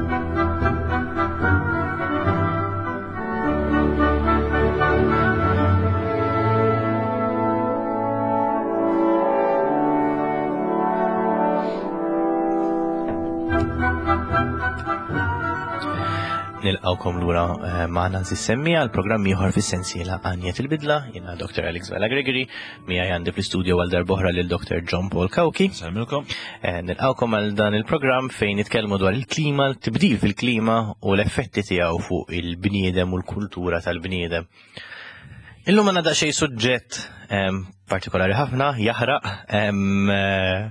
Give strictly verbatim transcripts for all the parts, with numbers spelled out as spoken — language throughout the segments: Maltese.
Nilqawkom lura maħna nżissemmi għal programmi ieħor fis-sensiela Għanjet il-Bidla, jiena doktor Alex Vela Gregory, miegħi għandi fl-istudju għal darbohra lil doktor John Paul Kawki. Salmilkom. Nilqawkom għal dan il-programm fejn nitkellmu dwar il-klima, l-tibdil fil-klima u l-effetti tiegħu fuq il-bniedem u l-kultura tal-bniedem. Illum għandna daqsxejn suġġett partikolari ħafna, jaħraq,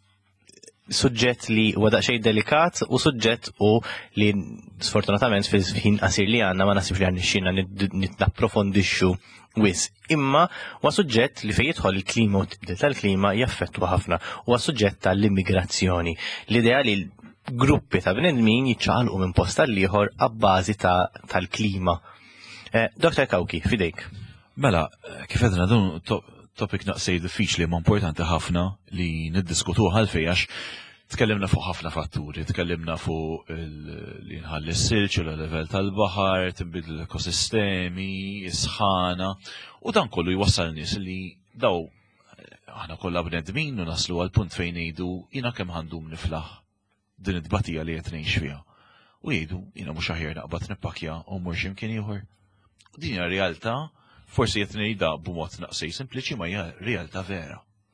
suġġett li huwa daqsxejn delikat u suġġett u li sfortunatament fil-ħin qasir li għandna ma nasibx li għandixxina nitapprofondixxu wis. Imma huwa suġġett li fejn jidħol il-klima u t-tibdil tal-klima jaffettwa ħafna. Huwa suġġett tal-immigrazzjoni. L-idea li gruppi ta' bnedmin jiċċaqalqu minn post tal-ieħor abbażi tal-klima. Doktor Kawki, fidejk. Mela, kif għedna dun topic naqsej diffiċli ma importanti ħafna li niddiskutuh għalfejn tkellimna fuq ħafna fatturi, tkellimna fuq li nħalli s-silġ, il-level tal-baħar, tinbidlu l-ekosistemi, is-sħana, u dan kollu jwassal nies li daw aħna kollha bnedmin u naslu għal punt fejn ngħidu jiena kemm ħandum niflaħ din id-tbatija li qed ngħix fiha. U jgħidu jiena mhux aħjar naqbad nippakja u mmur x'imkien ieħor. Din hija realtà forsi qed ngħidha b'mod naqsej sempliċi ma hija realtà vera.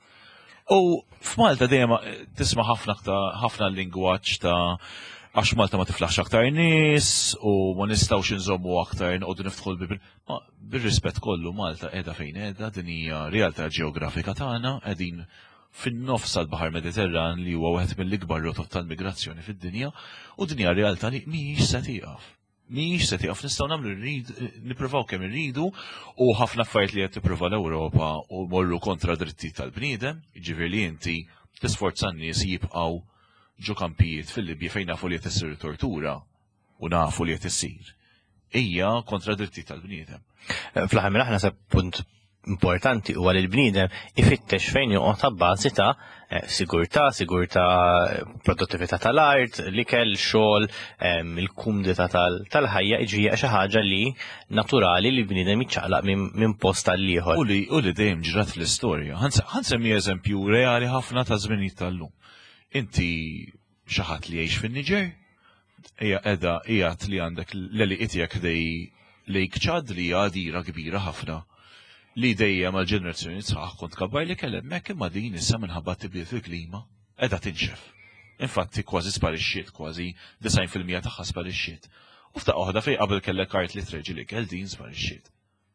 U f'Malta dejjem tisma' ħafna ħafna lingwaġġ ta' għax Malta ma tiflaħx aktar nies u ma nistgħux inżommu aktar nqogħdu niftħu l-bibel. Ma bir-rispett kollu Malta qiegħda fejn qiegħda din hija realtà ġeografika tagħna qegħdin fin-nofs tal-Baħar Mediterran li huwa wieħed mill-ikbar rotot tal-migrazzjoni fid-dinja u din hija realtà li mhijiex se tieqaf. Mhijiex se tieqaf nistgħu nagħmlu nippruvaw kemm irridu u ħafna affarijiet li qed tipprova l-Ewropa u morru kontra drittijiet tal-bniedem, jiġifieri li inti tisforza n-nies jibqgħu ġo kampijiet fil-Libja fejn nafu li qed issir tortura u nafu li qed issir. Hija kontra drittijiet tal-bniedem. Fl-aħħar mill-aħħar se punt importanti huwa li l-bniedem ifittex fejn joqgħod ta' bażi ta' sigurtà, sigurtà produttività tal-art, l-ikel, xogħol, il-kumdità tal-ħajja jiġri xi ħaġa li naturali li l-bniedem jiċċaqlaq minn post tal-ieħor. U li u li dejjem ġrat fl-istorja. Ħansemmi eżempju reali ħafna ta' żminijiet tal-lum. Inti xi ħadd li jgħix fin-Niġer, hija qiegħda qiegħed li għandek l-eliq tiegħek dej Lake Chad li hija għadira kbira ħafna. Li dejjem għal ġenerazzjoni sħaħ kont kabbar li kellem hekk imma din issa minħabba tibdil fil-klima qiegħda tinxef. Infatti kważi sparixxiet, kważi design fil-mija tagħha sparixxiet. U f'daqqa waħda fejn qabel kellek art li treġi li kell din sparixxiet.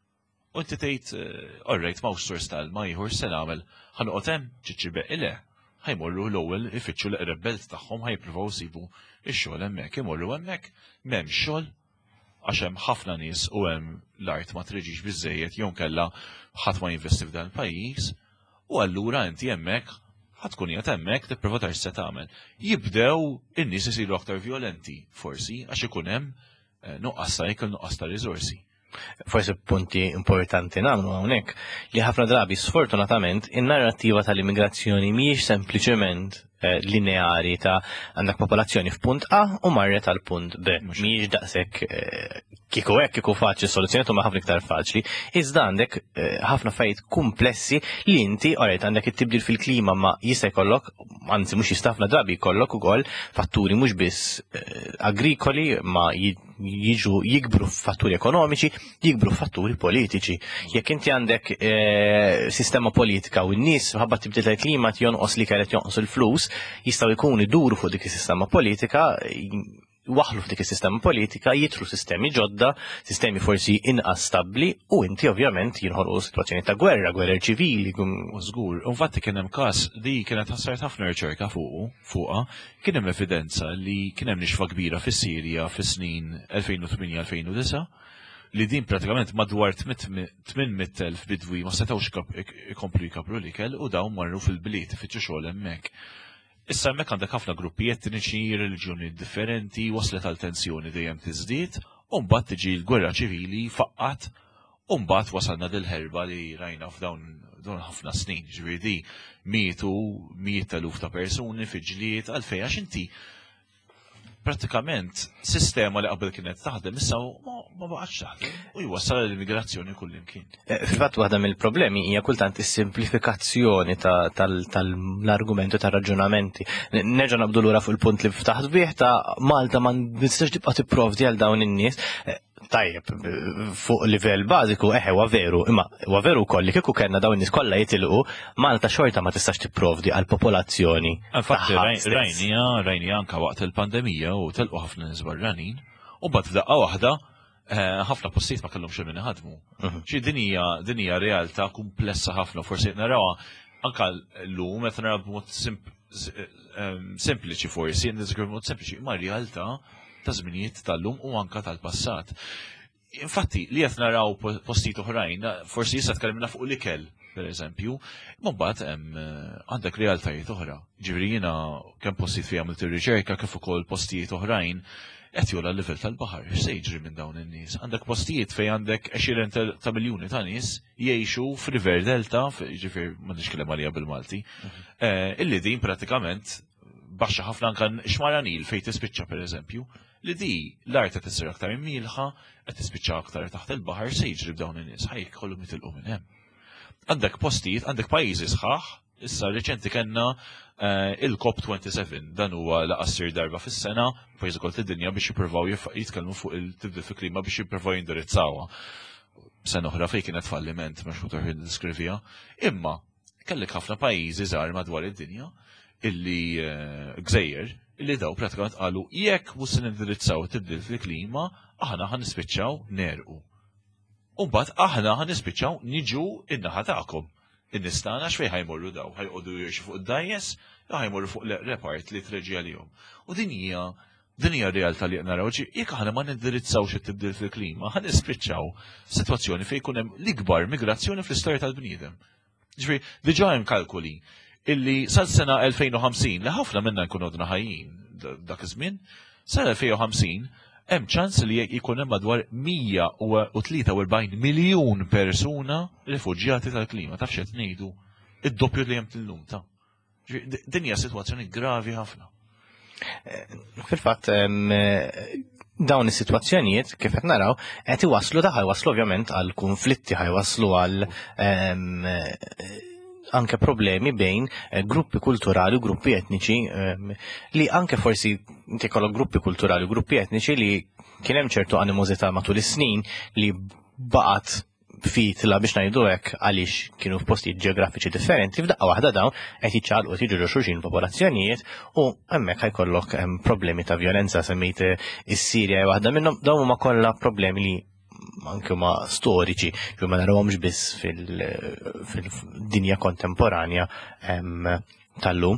U inti tgħid orrejt m'hawnx sors tal-ma ieħor se nagħmel ħanoqgħod hemm ċiċċibeq ile. Ħajmorru l-ewwel ifittxu l-qreb belt tagħhom ħajppruvaw isibu x-xogħol hemmhekk, imorru hemmhekk m'hemmx xogħol għax hemm ħafna nies u hemm l-art ma triġix biżejjed jew kellha ħadd ma jinvesti f'dan il-pajjiż u allura inti hemmhekk ħadd tkun qiegħed hemmhekk tipprova tgħid se tagħmel. Jibdew in-nies isiru aktar vjolenti forsi għax ikun hemm nuqqas ta' ikel nuqqas ta' riżorsi. Forsi punti importanti nagħmlu hawnhekk li ħafna drabi sfortunatament in-narrattiva tal-immigrazzjoni mhijiex sempliċement lineari ta' għandek popolazzjoni f'punt A u marret għal punt B. Mhijiex daqshekk kieku hekk kieku faċli soluzzjoniet huma ħafna iktar faċli. Iżda għandek ħafna affarijiet komplessi li inti orajt għandek it-tibdil fil-klima ma jista' jkollok, anzi mhux jista' ħafna drabi jkollok ukoll fatturi mhux biss agrikoli ma jiġu jikbru fatturi ekonomiċi, jikbru fatturi politiċi. Jekk inti għandek sistema politika u n-nies ħabba tibdil tal-klima jonqos li kellet jonqos il-flus, jistgħu jkunu jduru fuq dik is-sistema politika, waħlu f'dik is-sistema politika, jitru sistemi ġodda, sistemi forsi inqas stabbli u inti ovvjament jinħolqu sitwazzjoni ta' gwerra, gwerra ċivili. Żgur, infatti kien hemm każ li kienet ħassart ħafna riċerka fuqu fuqha, kien hemm evidenza li kien hemm nixfa kbira fis-Sirja fis-snin elfejn u tmien elfejn u disa' li din pratikament madwar tmien mit elf bidwi ma setgħux ikomplu jkabru l-ikel u dawn marru fil-bliet ifittxu xogħol hemmhekk. Issa hemmhekk għandek ħafna gruppi etniċi, reliġjoni differenti, waslet għal tensjoni dejjem tiżdied, u mbagħad tiġi l-gwerra ċivili faqqat, u mbagħad wasalna dil-ħerba li rajna f'dawn dawn ħafna snin, ġifieri mietu miet eluf ta' persuni fi ġlied għalfejn għax inti pratikament sistema li qabel kienet taħdem issa ma baqgħetx taħdem u jwassal l-immigrazzjoni kullimkien. Fil-fatt waħda mill-problemi hija kultant is-simplifikazzjoni tal-argumenti tar-raġunamenti. Nerġa' nabdu lura fuq il-punt li ftaħt bih ta' Malta ma nistax tibqa' tipprovdi għal dawn in-nies. Tajjeb, fuq livell bażiku eħe huwa veru, imma huwa veru wkoll li kieku kellna dawn nies kollha jitilqu, Malta xorta ma tistax tipprovdi għal popolazzjoni. Infatti rajnija rajnija anke waqt il-pandemija u telqu ħafna nies barranin u mbagħad f'daqqa waħda ħafna postijiet ma kellhomx min iħadmu. Xi din hija din hija realtà komplessa ħafna forsi narawha anke llum qed naraw b'mod sempliċi forsi, niżgur b'mod sempliċi, imma realtà ta' żminijiet tal-lum u anka tal-passat. Infatti, li qed naraw postijiet oħrajn, forsi issa tkellimna fuq l-ikel, pereżempju, imma mbagħad hemm għandek realtajiet oħra. Ġifieri jiena kemm postijiet fejn għamilt ir-riċerka kif ukoll postijiet oħrajn qed jola l-livell tal-baħar. X'se jiġri minn dawn in-nies? Għandek postijiet fejn għandek għexieren ta' miljuni ta' nies jgħixu f'River Delta, ġifier m'għandix kellem għalija bil-Malti, illi din pratikament baxxa ħafna anke xmara Nil fejn tispiċċa pereżempju, li di l-art qed issir aktar immielħa, qed tispiċċa aktar taħt il-baħar se jiġri b'dawn in-nies ħajk kollhom jitilqu minn hemm. Għandek postijiet, għandek pajjiżi sħaħ, issa reċenti kellna il-COP twenty-seven, dan huwa laqassir darba fis-sena pajjiżi kol tid-dinja biex jippruvaw jitkellmu fuq il-tibdil fil-klima biex jippruvaw jindirizzawha. Sena oħra fejn kienet falliment mhux mutar niddiskrivija, imma kellek ħafna pajjiżi żgħar madwar id-dinja illi gżejjer illi daw pratikament qalu jekk mhux se nindirizzaw tibdil fil-klima, aħna ħan nispiċċaw nerqu. U mbagħad aħna ħan nispiċċaw niġu in-naħa tagħkom. In-nies tagħna x'fejn ħajmorru daw, ħajqogħdu jgħixu fuq id-dajjes, jew ħajmorru fuq repart li treġi għalihom. U din hija din hija realtà li naraw jekk aħna ma nindirizzawx it-tibdil fil-klima, ħan nispiċċaw sitwazzjoni fejn jkun hemm l-ikbar migrazzjoni fl-istorja tal-bniedem. Ġifieri diġà hemm kalkoli illi sal-sena elfejn u ħamsin li ħafna minna nkunu għodna ħajjin dak iż-żmien, sal elfejn u ħamsin hemm ċans li jkun hemm madwar mija u tlieta u erbgħin miljun persuna rifuġjati tal-klima. Taf x'qed ngħidu? Id-doppju li hemm tillum ta'. Din hija sitwazzjoni gravi ħafna. Fil-fatt dawn is-sitwazzjonijiet kif qed naraw qed iwasslu daħal waslu ovvjament għal konflitti ħajwaslu għal anke problemi bejn gruppi kulturali u gruppi etniċi li anke forsi inti kollok gruppi kulturali u gruppi etniċi li kien hemm ċertu animosità matul is-snin li baqgħet fitla biex ngħidu hekk għaliex kienu f'postijiet ġeografiċi differenti f'daqqa waħda dawn qed jiċċaqalqu jiġru xulxin popolazzjonijiet u hemmhekk ħajkollok problemi ta' vjolenza semmejt is-Sirja waħda minnhom dawn huma kollha problemi li anke ma storiċi, ġu ma narawhomx biss fil-dinja kontemporanja tal-lum.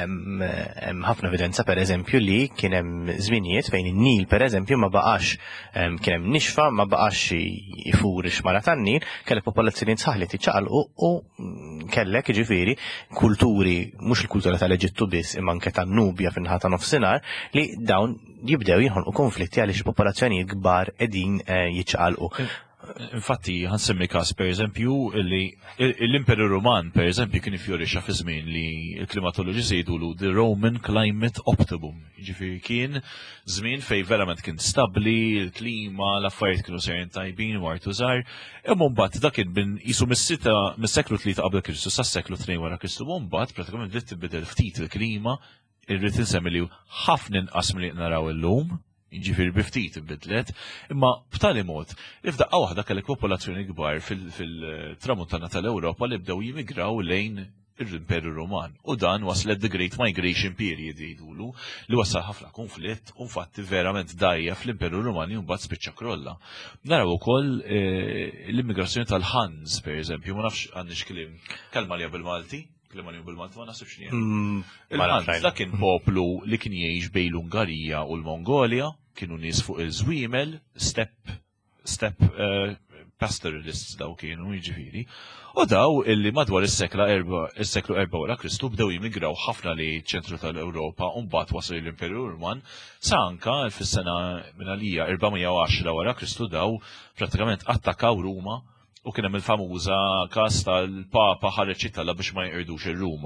Hemm ħafna evidenza pereżempju li kien hemm żminijiet fejn in-Nil pereżempju ma baqax kien hemm nixfa, ma baqax ifur ix-xmara tan-Nil, kellek popolazzjoni sħaħ li tiċċaqalqu u kellek jiġifieri kulturi mhux il-kultura tal-Eġittu biss imma anke tan-Nubja fin-naħa ta' nofsinhar li dawn jibdew jinħolqu konflitti għaliex popolazzjonijiet kbar qegħdin jiċċaqalqu. Infatti, ħansemmi każ pereżempju li l-Imperu Ruman pereżempju kien ifjorixxa fi żmien li l-klimatoloġisti jgħidulu the Roman Climate Optimum. Jiġifieri kien żmien fejn verament kien stabbli, il-klima, l-affarijiet kienu sejrin tajbin, martu żgħar. Imma mbagħad dak kien bin qisu mis-sita mis-seklu tlieta qabel Kristu sas-seklu tnejn wara Kristu, u mbagħad pratikament li tibdel ftit il-klima, irrid insemmi li ħafna inqas milli naraw illum. Jiġifieri biftit inbidlet, imma b'tali mod li f'daqqa waħda kellek popolazzjoni kbar fil-tramuntana tal-Ewropa li bdew jimigraw lejn l-Imperu Roman. U dan waslet the Great Migration Period jgħidulu li wasal ħafna konflitt u infatti verament dajja fl-Imperu Roman mbagħad spiċċa krolla. Naraw ukoll l-immigrazzjoni tal-Ħans pereżempju, ma nafx għandix kliem kelma li bil-Malti. Klima bil-Malti ma nasibx nien. Il-Ħans dak kien poplu li kien jgħix bejn l-Ungarija u l-Mongolja, kienu nies fuq il-żwiemel, step step pastoralists daw kienu jiġifieri. U daw illi madwar is-sekla erba' is-seklu erba' wara Kristu bdew jimigraw ħafna li ċentru tal-Ewropa u mbagħad wasal l-Imperu Ruman sa anka fis-sena minn għalija erba'mija u għaxra wara Kristu daw prattikament attakkaw Ruma. U kien hemm il-famuża każ tal-Papa ħareġ Itala biex ma jinqirdux ir-Ruma.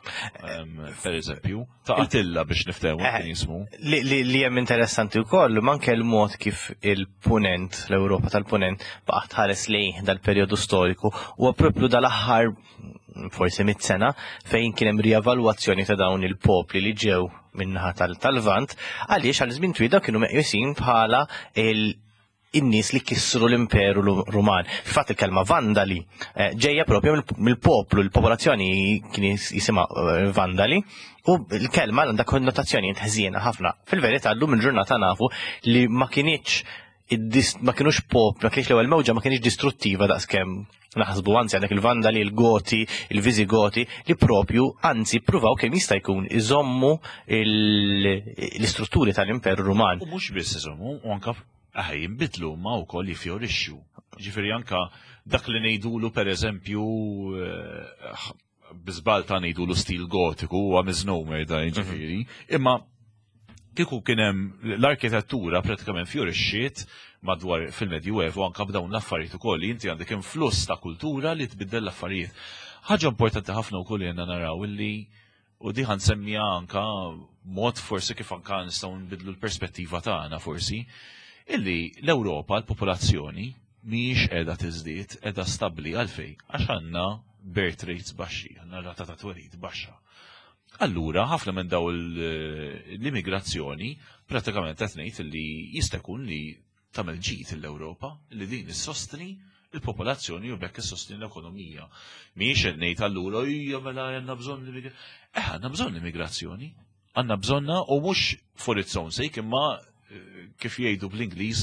Per eżempju, ta' Attila biex niftehmu kien jismu. Li hemm interessanti wkoll manke l-mod kif il-punent, l-Ewropa tal-punent baqgħet tħares lejh dal-perjodu storiku huwa proprju dal-aħħar forsi mit sena fejn kien hemm rievalwazzjoni ta' dawn il-popli li ġew minnaħa tal-Vant għaliex għal żmien twila kienu meqjusin bħala il- in-nies li kissru l-Imperu Ruman. Fil-fatt il-kelma Vandali ġejja propju mill-poplu, l-popolazzjoni kien jisimha Vandali u l-kelma għandha konnotazzjoni ħżiena ħafna. Fil-verità llum il-ġurnata nafu li ma kienx ma kienux pop, ma kienx l-ewwel mewġa ma kienx distruttiva daqskemm naħsbu anzi għandek il-Vandali, il-Goti, il-Visigoti li propju anzi pruvaw kemm jista' jkun iżommu l-istrutturi tal-Imperu Ruman. U mhux biss iżommu, u anke aħ jinbidlu ma wkoll jifjorixxu. Ġifieri anke dak li ngħidulu pereżempju biżbal ta' ngħidulu stil gotiku huwa misnomer da ġifieri, imma kieku kien hemm l-arkitettura pratikament fjorixxiet madwar fil-Medju Evu anke b'dawn l-affarijiet ukoll inti għandek influss ta' kultura li tbiddel l-affarijiet. Ħaġa importanti ħafna wkoll jenna naraw illi u di ħansemmija anke mod forsi kif anke nistgħu nbidlu l-perspettiva tagħna forsi. Illi l-Ewropa, l-popolazzjoni, mhijiex qiegħda tiżdied, qiegħda stabbli għalfejn, għax għandna birth rates baxxi, għandna rata ta' twelid baxxa. Allura, ħafna minn daw l-immigrazzjoni pratikament qed ngħid li jista' jkun li tagħmel ġid l-Ewropa, li din issostni il-popolazzjoni u bekk issostni l-ekonomija. Mhijiex qed ngħid allura hija mela għandna bżonn l-immigrazzjoni. Eh, għandna bżonn l-immigrazzjoni. Għandna bżonna u mhux for its own sake imma kif jgħidu bl-Ingliż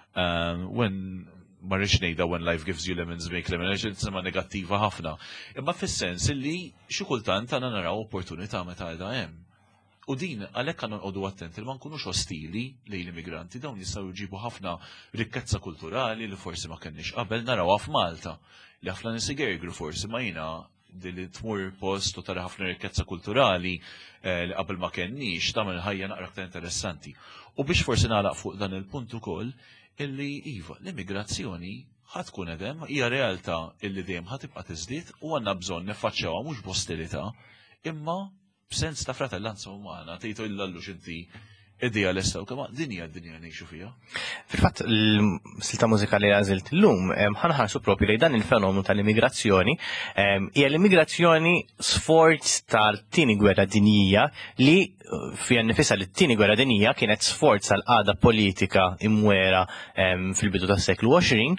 when ma rridx ngħidha when life gives you lemons make lemonade insema negattiva ħafna. Imma fis-sens illi xi kultant għandna naraw opportunità meta għadha hemm. U din għalhekk għandna nqogħdu attenti li ma nkunux ostili lejn l-immigranti dawn jistgħu jġibu ħafna rikkezza kulturali li forsi ma kenniex qabel narawha f'Malta li ħafna nies igergru forsi ma jiena li tmur post u tara ħafna rikkezza kulturali li qabel ma kenniex tagħmel ħajja naqra aktar interessanti. U biex forsi nagħlaq fuq dan il-punt ukoll illi iva l-immigrazzjoni ħadd tkun hemm hija realtà illi dejjem ħatibqa' tiżdied u għandna bżonn niffaċċjawha mhux b'ostilità imma b'sens ta' fratellanza umana tgħidu illallux inti idealista u kemm din hija d-dinja ngħixu fiha. Fil-fatt l-silta mużikali li għażilt illum ħanħarsu propju lejn dan il-fenomenu tal-immigrazzjoni hija l-immigrazzjoni sforz tal-tieni gwerra dinjija li fija nifisha li t-tieni gwerra dinjija kienet sforz għal qagħda politika imwera fil-bidu tas-seklu għoxrin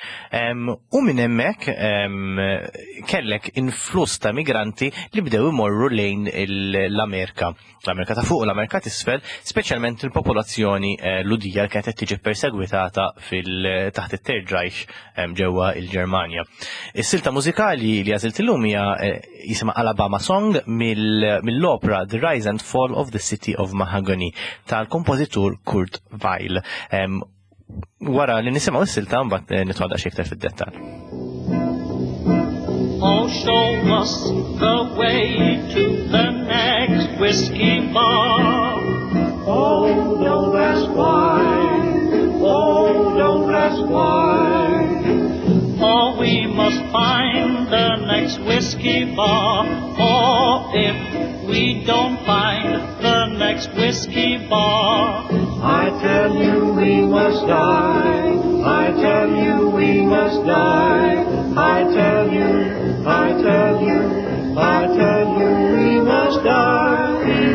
u minn hemmhekk kellek influss ta' migranti li bdew imorru lejn l-Amerika. L-Amerika ta' fuq u l-Amerika t'isfel, speċjalment il-popolazzjoni ludija li kienet tiġi persegwitata taħt it-Third Reich ġewwa il-Ġermanja. Is-silta mużikali li għażilt illum hija jisimha Alabama Song mill-opera The Rise and Fall of the City of Mahogany tal-kompożitur Kurt Weill. Wara li nisimgħu s-silta mbagħad nitwada xi iktar fid-dettall. Oh, show us the way to the next whiskey bar. Oh, don't ask why. Oh, don't ask why. For we must find the next whiskey bar. Or if we don't find the next whiskey bar, I tell you we must die. I tell you we must die. I tell you, I tell you, I tell you we must die.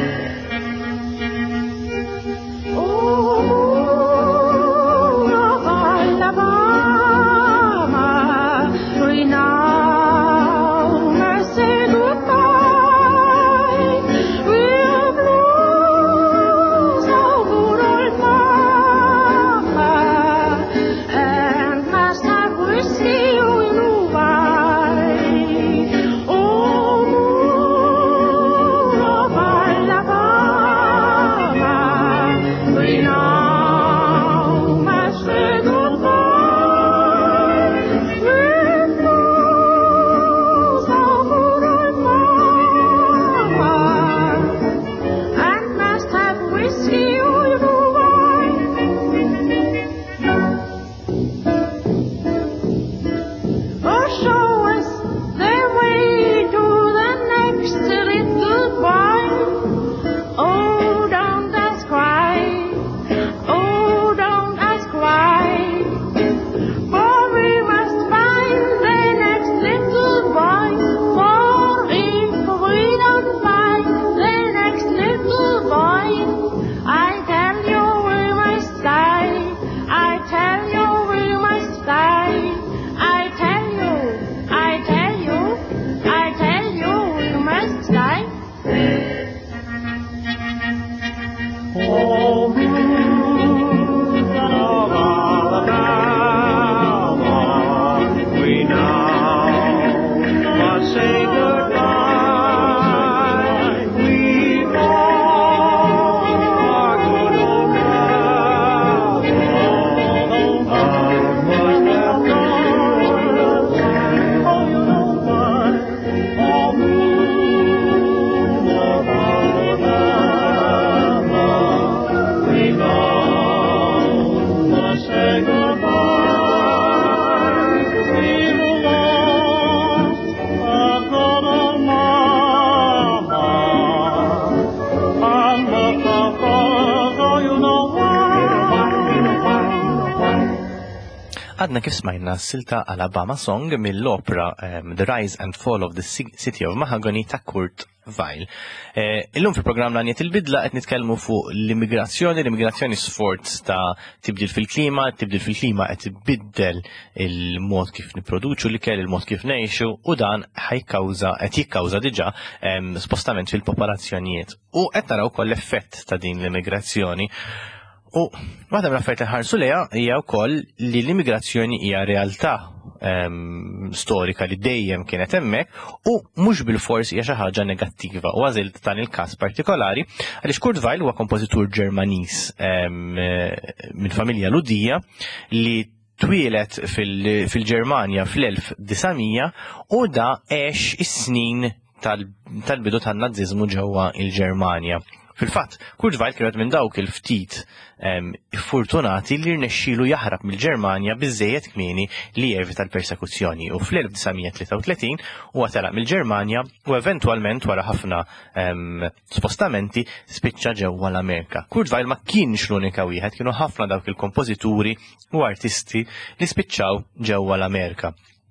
Oh, Għadna kif smajna s-silta Alabama Song mill-opera um, The Rise and Fall of the City of Mahogany ta' Kurt Weill. Eh, illum fil-programm l-għaniet il-bidla qed nitkellmu fuq l-immigrazzjoni, l-immigrazzjoni sforz ta' tibdil fil-klima, tibdil fil-klima qed ibiddel il-mod kif niproduċu li kell, il-mod kif ngħixu, u dan ħajkawża qed jikkawża diġà um, spostament fil-popolazzjonijiet. U qed naraw ukoll l-effett ta' din l-immigrazzjoni. U waħda mill-affarijiet li ħarsu lejha hija wkoll li l-immigrazzjoni hija realtà um, storika li dejjem kienet hemmhekk u mhux bil-fors hija xi ħaġa negattiva. U għażilt dan il-każ partikolari għaliex Kurt Weill huwa kompożitur Ġermaniż um, minn familja Ludija li twielet fil-Ġermanja fil-elf disamija u da għex is-snin tal-bidu tan-Naziżmu ġewwa il-Ġermanja. Fil-fatt, Kurt Weill kienet minn dawk il-ftit um, fortunati li rnexxielu jaħrab mill-Ġermanja biżżejjed kmieni li jevita l-persekuzzjoni u fl-elf disajn tlieta u tletin huwa telaq mill-Ġermanja u eventwalment wara ħafna um, spostamenti spiċċa ġewwa l-Amerika. Kurt Weill ma kienx l-unika wieħed, kienu ħafna dawk il-kompożituri u artisti li spiċċaw ġewwa l-Amerika.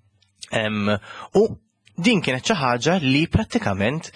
Um, u din kienet xi ħaġa li prattikament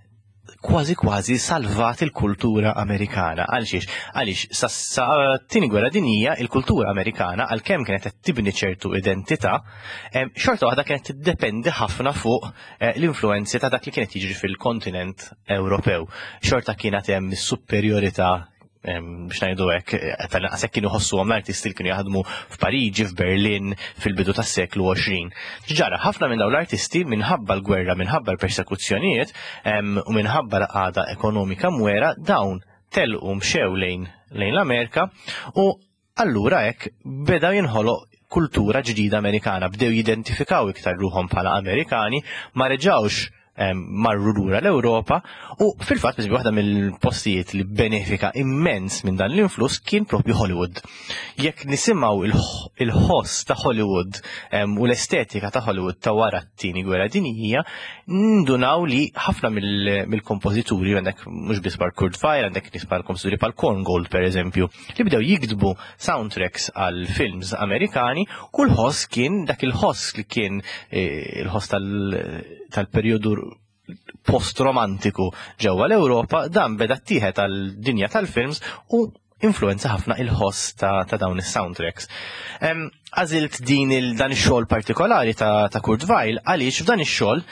kważi kważi salvat il-kultura Amerikana. Għaliex, għaliex sa, sa tini gwerra dinija il-kultura Amerikana għalkemm kienet qed tibni ċertu identità, xorta waħda kienet tiddependi ħafna fuq eh, l-influenzi ta' dak li kienet jiġri fil-kontinent Ewropew. Xorta kienet hemm is-superjorità biex ngħidu hekk, tal-inqas kienu ħossuhom l-artisti li kienu jaħdmu f'Pariġi, f'Berlin fil-bidu tas-seklu għoxrin. Ġara, ħafna minn dawn l-artisti minħabba l-gwerra, minħabba l-persekuzzjonijiet u minħabba l-qagħda ekonomika mwera dawn telqu mxew lejn lejn l-Amerika u allura hekk beda jinħoloq kultura ġdida Amerikana, bdew jidentifikaw iktar ruhom bħala Amerikani, ma reġgħux marru lura l-Ewropa u fil-fatt biżbi waħda mill-postijiet li benefika immens minn dan l-influss kien propju Hollywood. Jekk nisimgħu il-ħoss ta' Hollywood um, u l-estetika ta' Hollywood ta' wara t-tieni gwerra dinjija, ndunaw li ħafna mill-kompożituri għandek mhux biss bħal Kurt Weill, għandek nies bħal kompożituri bħal Korngold pereżempju, li bdew jiktbu soundtracks għal films Amerikani u l-ħoss kien dak il-ħoss li kien eh, il-ħoss tal-perjodu post-romantiku ġewwa l-Ewropa, dan beda ttieħed għal-dinja tal-films u influenza ħafna il-ħoss ta', ta dawn is-soundtracks. Għażilt din il dan ix-xogħol partikolari ta', ta' Kurt Weill għaliex f'dan ix-xogħol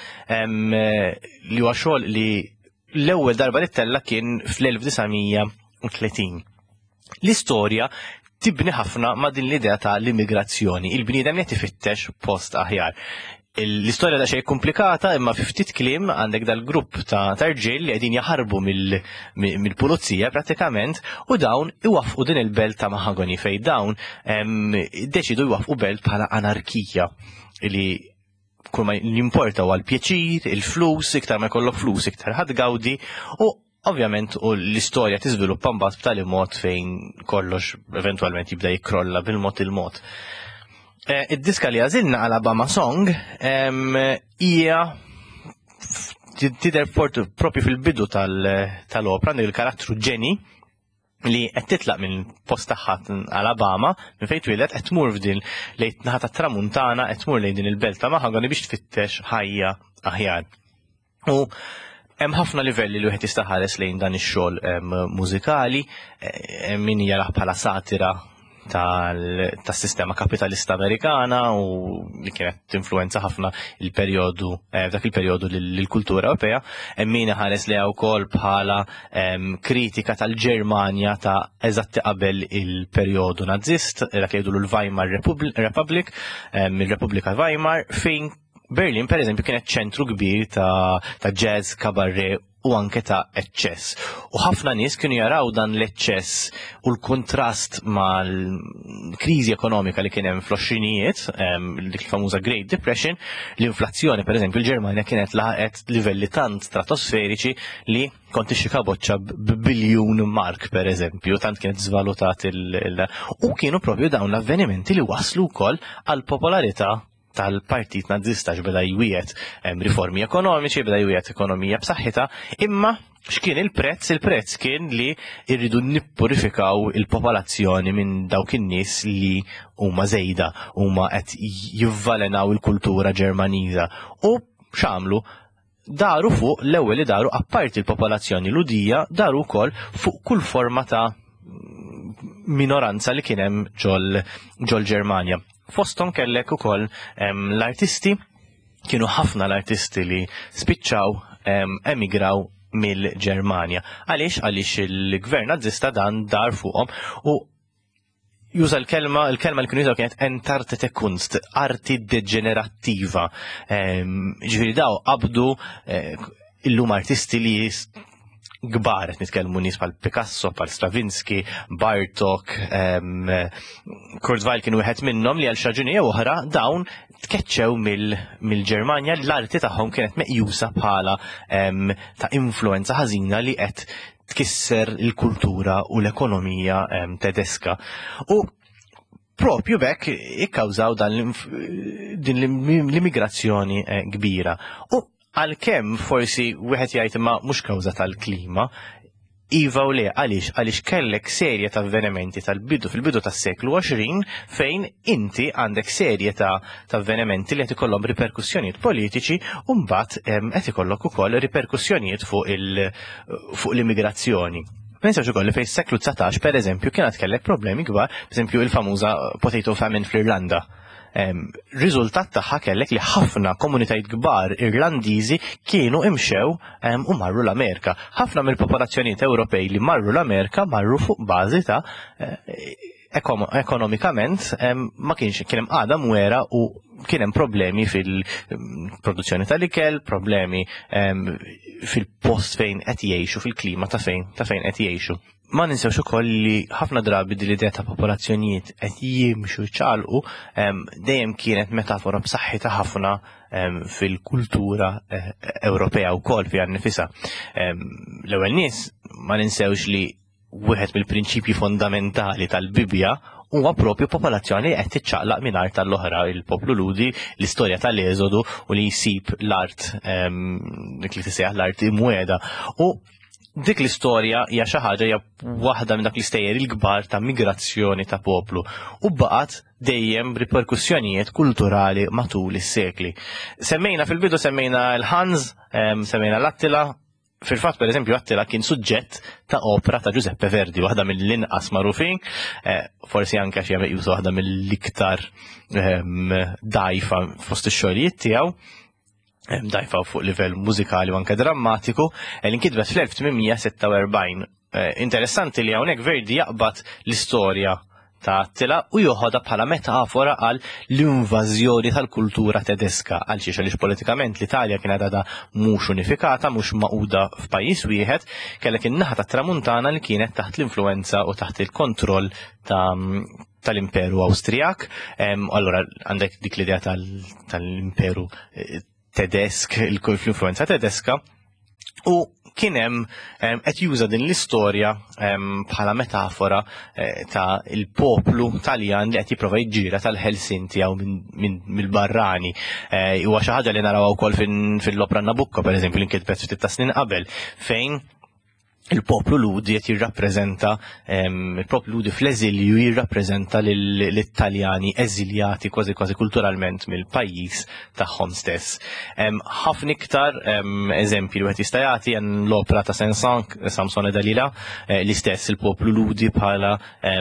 li huwa xogħol li l-ewwel darba li tella kien fl-elf disajn tletin. L-istorja tibni ħafna ma' din l-idea ta' l-immigrazzjoni. Il-bniedem qed ifittex post aħjar. L-istorja da xej komplikata, imma fi ftit kliem għandek dal-grupp ta' tarġiel li qegħdin jaħarbu mill-pulizija pratikament u dawn iwafqu din il-belt ta' Mahogany fejn dawn deċidu jwafqu belt bħala anarkija li kull ma l-importa huwa l-pjaċir, il-flus, iktar ma jkollok flus, iktar ħadd gawdi u ovvjament u l-istorja tiżviluppa mbagħad b'tali mod fejn kollox eventwalment jibda jikkrolla bil-mod il-mod. Id-diska li għażilna Alabama Song hija tidher propju fil-bidu tal-opra għandek il-karattru Jenny li qed titlaq minn post tagħha Alabama minn fejn twieled qed tmur f'din lejn naħa tat-Tramuntana qed tmur lejn din il-belt ta' Mahogany biex tfittex ħajja aħjar. U hemm ħafna livelli li wieħed jista' ħares lejn dan ix-xogħol mużikali, min jaraħ bħala satira tas-sistema kapitalista Amerikana u li kienet tinfluwenza ħafna il-perjodu dak il-perjodu lill-kultura Ewropea, hemm min ħares liha wkoll bħala kritika tal-Ġermanja ta' eżatti qabel il-perjodu Nazzist, dak jgħidu l-Weimar Republic, il-Repubblika Weimar, fejn Berlin pereżempju kienet ċentru kbir ta', ta jazz, kabarre u anke ta' eċċess. U ħafna nies kienu jaraw dan l-eċċess u l-kontrast mal-kriżi ekonomika li kien hemm fl-għoxrinijiet, dik il-famuża Great Depression, l-inflazzjoni pereżempju l-Ġermanja kienet laħqet livelli tant stratosferiċi li kont ixi kaboċċa b'biljun mark pereżempju, tant kienet żvalutat il- u kienu propju dawn l-avvenimenti li waslu wkoll għall popolarità tal-Partit Nazzista beda jwiet riformi ekonomiċi, beda jwiet ekonomija b'saħħitha, imma x'kien il-prezz? Il-prezz kien li rridu nippurifikaw il-popolazzjoni minn dawk in-nies li huma żejda, huma qed jivvalenaw il-kultura Ġermaniża. U x'għamlu? Daru fuq l-ewwel li daru apparti l-popolazzjoni ludija, daru wkoll fuq kull forma ta' minoranza li kien hemm ġol Ġermanja. Fosthom kellek ukoll l-artisti, kienu ħafna l-artisti li spiċċaw emigraw mill-Ġermanja. Għaliex għaliex il-gvern nazzista dan dar fuqhom u juża l-kelma, il-kelma li kienu jużaw kienet entartete kunst, arti deġenerattiva. Ġifieri daw qabdu illum artisti li gbar, qed nitkellmu nies bħal Picasso, bħal Stravinsky, Bartok, Kurt Weill kienu wieħed minnhom li għal xi raġuni jew oħra dawn tkeċċew mill-Ġermanja, l-arti tagħhom kienet meqjusa bħala ta' influenza ħażina li qed tkisser il-kultura u l-ekonomija tedeska. U propju bekk ikkawżaw din l-immigrazzjoni kbira. U għalkemm forsi wieħed jgħid imma mhux kawża tal-klima, iva u le, għaliex għaliex kellek serje ta' avvenimenti tal-bidu fil-bidu tas-seklu għoxrin fejn inti għandek serje ta' avvenimenti li qed ikollhom riperkussjonijiet politiċi u mbagħad qed ikollok ukoll riperkussjonijiet fuq l-immigrazzjoni. Ninsewx ukoll li fejn is-seklu tsatax pereżempju kienet kellek problemi kbar, pereżempju il-famuża potato famine fl-Irlanda. Riżultat tagħha kellek li ħafna komunitajiet kbar Irlandiżi kienu imxew u marru l-Amerika. Ħafna mill-popolazzjonijiet Ewropej li marru l-Amerika marru fuq bażi ta' ekonomikament ma kienx kien hemm għada mwera u kien hemm problemi fil-produzzjoni tal-ikel, problemi fil-post fejn qed jgħixu, fil-klima ta' fejn ta' fejn qed jgħixu. Ma ninsewx ukoll li ħafna drabi din l-idea ta' popolazzjonijiet qed jimxu ċalqu dejjem kienet metafora b'saħħitha ħafna fil-kultura Ewropea wkoll fiha nnifisha. L-ewwel nies ma ninsewx li wieħed mill-prinċipji fondamentali tal-Bibja huwa proprju popolazzjoni qed tiċċaqlaq mingħajr tal-oħra, il-poplu ludi, l-istorja tal-Eżodu u li jsib l-art dik li tisejjaħ l-art imwiegħda. U dik l-istorja hija xi ħaġa hija waħda minn dak l-istejjer il-kbar ta' migrazzjoni ta' poplu u baqgħet dejjem riperkussjonijiet kulturali matul is-sekli. Semmejna fil-bidu semmejna l-Hans, semmejna l-Attila. Fil-fatt pereżempju Attila kien suġġett ta' opera ta' Giuseppe Verdi, waħda mill-inqas magħrufin, forsi anke għax hija meqjusa waħda mill-iktar dgħajfa fost ix-xogħlijiet tiegħu. Dajfa fuq livell mużikali u anke drammatiku, li nkitbet fl-elf tminmija sitta u erbgħin. Interessanti li hawnhekk Verdi jaqbad l-istorja ta' Attila u joħodha bħala metafora għal l-invażjoni tal-kultura tedeska għal xiex għaliex politikament l-Italja kienet għadha mhux unifikata, mhux maquda f'pajjiż wieħed, kellek in-naħa tat-Tramuntana li kienet taħt l-influenza u taħt il-kontroll ta' tal-Imperu Awstrijak. Allura għandek dik l-idea tal-Imperu tedesk, l-influenza tedeska, u kien hemm qed juża din l-istorja bħala metafora ta' il-poplu Taljan li qed jipprova jġġiela tal-ħelsien tiegħu minn mill-barrani. Huwa xi ħaġa li naraw wkoll fil-opera Nabucco pereżempju li nkitbet ftit ta' snin qabel fejn il-poplu ludi qed jirrappreżenta, il-poplu ludi fl-eżilju jirrappreżenta l-Italjani eżiljati kważi kważi kulturalment mill-pajjiż tagħhom stess. Ħafna iktar eżempji li wieħed jista' jagħti hemm l-opera ta' Saint-Saëns, Samson e Dalila, l-istess il-poplu ludi bħala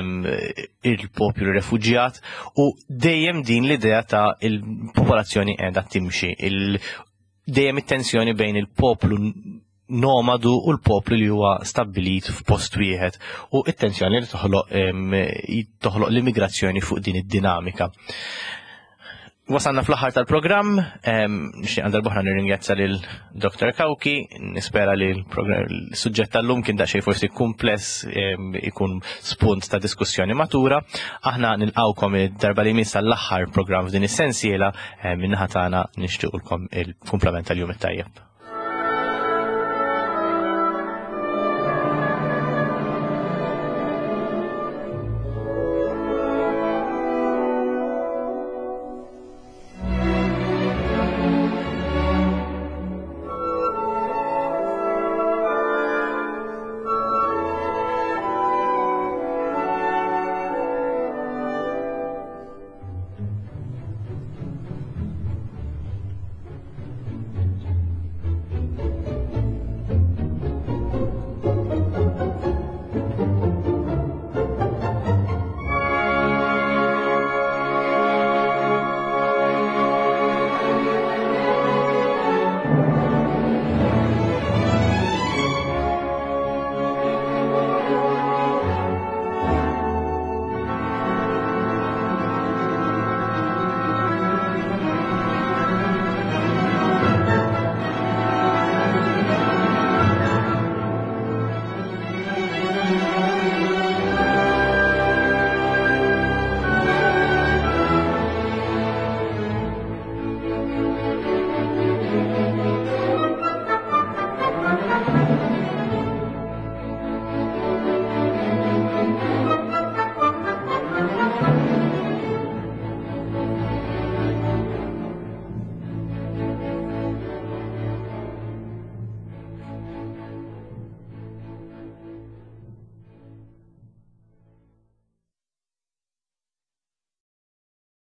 il-poplu refuġjat u dejjem din l-idea ta' il-popolazzjoni qiegħda timxi, dejjem it-tensjoni bejn il-poplu nomadu u l-poplu li huwa stabbilit f'post wieħed u it-tensjoni li toħloq toħloq l-immigrazzjoni fuq din id-dinamika. Wasalna fl-aħħar tal-programm, nixtieq għandar boħra nirringrazzja lil Doktor Kawki, nispera li l-suġġett tal-lum kien daqsxejn forsi kumpless ikun spunt ta' diskussjoni matura. Aħna nilqawkom id-darba li jmiss tal-aħħar programm f'din is-sensiela, minnaħa tagħna nixtiequlkom il-kumplament tal-jum it-tajjeb.